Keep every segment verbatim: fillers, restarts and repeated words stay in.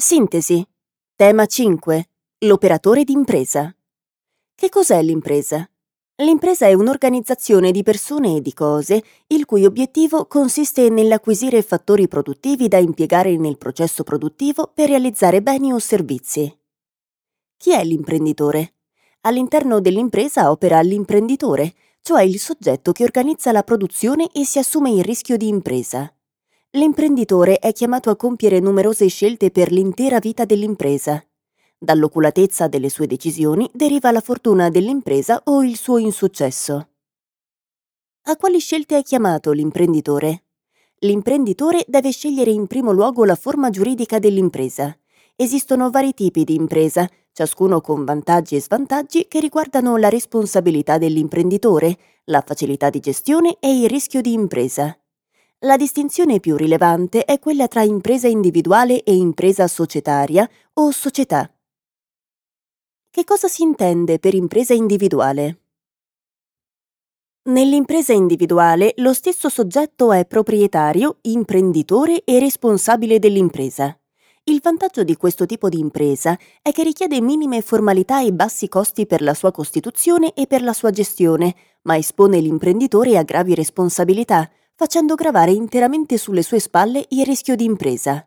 Sintesi. Tema cinque. L'operatore d'impresa. Che cos'è l'impresa? L'impresa è un'organizzazione di persone e di cose il cui obiettivo consiste nell'acquisire fattori produttivi da impiegare nel processo produttivo per realizzare beni o servizi. Chi è l'imprenditore? All'interno dell'impresa opera l'imprenditore, cioè il soggetto che organizza la produzione e si assume il rischio di impresa. L'imprenditore è chiamato a compiere numerose scelte per l'intera vita dell'impresa. Dall'oculatezza delle sue decisioni deriva la fortuna dell'impresa o il suo insuccesso. A quali scelte è chiamato l'imprenditore? L'imprenditore deve scegliere in primo luogo la forma giuridica dell'impresa. Esistono vari tipi di impresa, ciascuno con vantaggi e svantaggi che riguardano la responsabilità dell'imprenditore, la facilità di gestione e il rischio di impresa. La distinzione più rilevante è quella tra impresa individuale e impresa societaria o società. Che cosa si intende per impresa individuale? Nell'impresa individuale lo stesso soggetto è proprietario, imprenditore e responsabile dell'impresa. Il vantaggio di questo tipo di impresa è che richiede minime formalità e bassi costi per la sua costituzione e per la sua gestione, ma espone l'imprenditore a gravi responsabilità, facendo gravare interamente sulle sue spalle il rischio di impresa.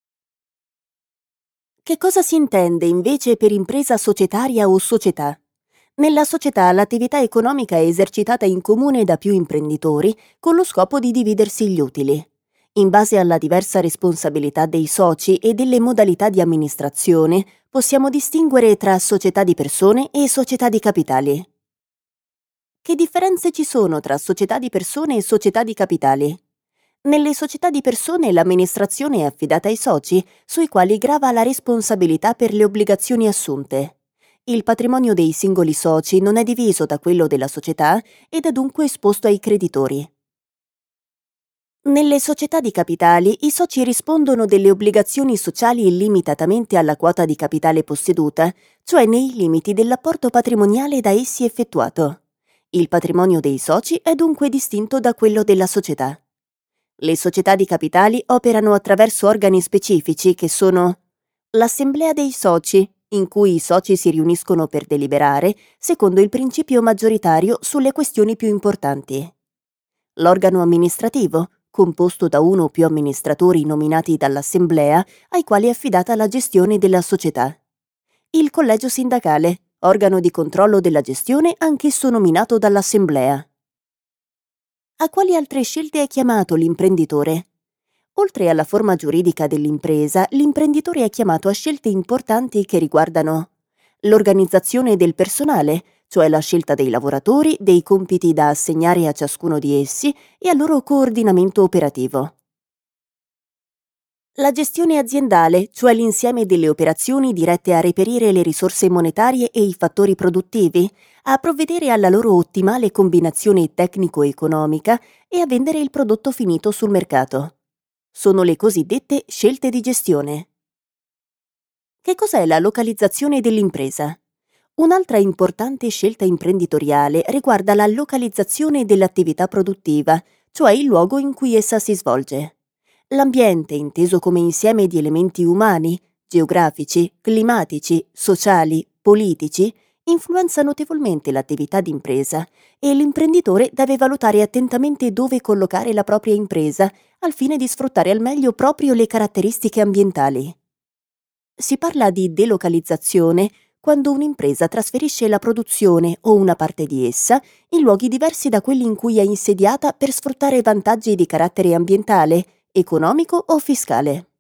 Che cosa si intende invece per impresa societaria o società? Nella società l'attività economica è esercitata in comune da più imprenditori con lo scopo di dividersi gli utili. In base alla diversa responsabilità dei soci e delle modalità di amministrazione, possiamo distinguere tra società di persone e società di capitali. Che differenze ci sono tra società di persone e società di capitali? Nelle società di persone l'amministrazione è affidata ai soci, sui quali grava la responsabilità per le obbligazioni assunte. Il patrimonio dei singoli soci non è diviso da quello della società ed è dunque esposto ai creditori. Nelle società di capitali i soci rispondono delle obbligazioni sociali limitatamente alla quota di capitale posseduta, cioè nei limiti dell'apporto patrimoniale da essi effettuato. Il patrimonio dei soci è dunque distinto da quello della società. Le società di capitali operano attraverso organi specifici che sono l'assemblea dei soci, in cui i soci si riuniscono per deliberare secondo il principio maggioritario sulle questioni più importanti. L'organo amministrativo, composto da uno o più amministratori nominati dall'assemblea, ai quali è affidata la gestione della società. Il collegio sindacale, organo di controllo della gestione anch'esso nominato dall'assemblea. A quali altre scelte è chiamato l'imprenditore? Oltre alla forma giuridica dell'impresa, l'imprenditore è chiamato a scelte importanti che riguardano l'organizzazione del personale, cioè la scelta dei lavoratori, dei compiti da assegnare a ciascuno di essi e al loro coordinamento operativo. La gestione aziendale, cioè l'insieme delle operazioni dirette a reperire le risorse monetarie e i fattori produttivi, a provvedere alla loro ottimale combinazione tecnico-economica e a vendere il prodotto finito sul mercato. Sono le cosiddette scelte di gestione. Che cos'è la localizzazione dell'impresa? Un'altra importante scelta imprenditoriale riguarda la localizzazione dell'attività produttiva, cioè il luogo in cui essa si svolge. L'ambiente, inteso come insieme di elementi umani, geografici, climatici, sociali, politici, influenza notevolmente l'attività d'impresa e l'imprenditore deve valutare attentamente dove collocare la propria impresa al fine di sfruttare al meglio proprio le caratteristiche ambientali. Si parla di delocalizzazione quando un'impresa trasferisce la produzione o una parte di essa in luoghi diversi da quelli in cui è insediata per sfruttare vantaggi di carattere ambientale, economico o fiscale.